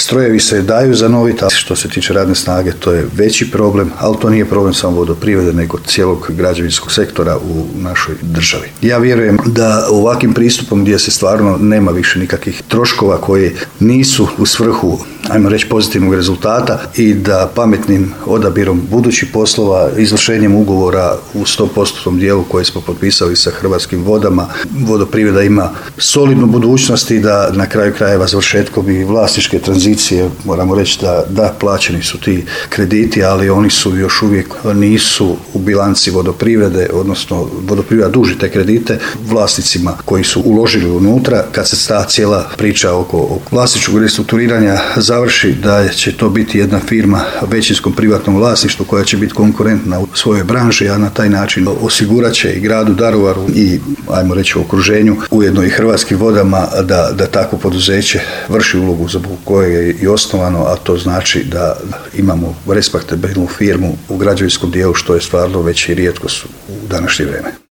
Strojevi se daju zanoviti, a što se tiče radne snage, to je veći problem, ali to nije problem samo vodoprivrede, nego cijelog građevinskog sektora u našoj državi. Ja vjerujem da ovakvim pristupom gdje se stvarno nema više nikakvih troškova koji nisu u svrhu, ajmo reći, pozitivnog rezultata i da pametnim odabirom budućih poslova, izvršenjem ugovora u 100% dijelu koji smo potpisali sa Hrvatskim vodama, vodoprivreda ima solidnu budućnost i da na kraju krajeva završetkom i vlasničke tranzicije, moramo reći da plaćeni su ti krediti, ali oni su još uvijek nisu u bilanci vodoprivrede, odnosno vodoprivreda duži te kredite vlasnicima koji su uložili unutra. Kad se ta cijela priča oko vlasničkog restrukturiranja završi, da će to biti jedna firma većinskom privatnom vlasništvu koja će biti konkurentna u svojoj branži, a na taj način osigurat će i gradu Daruvaru i, ajmo reći, u okruženju, ujedno i Hrvatskim vodama da takvo poduzeće vrši ulogu za koje je i osnovano, a to znači da imamo respektabilnu firmu u građevinskom dijelu, što je stvarno već i rijetkost u današnje vrijeme.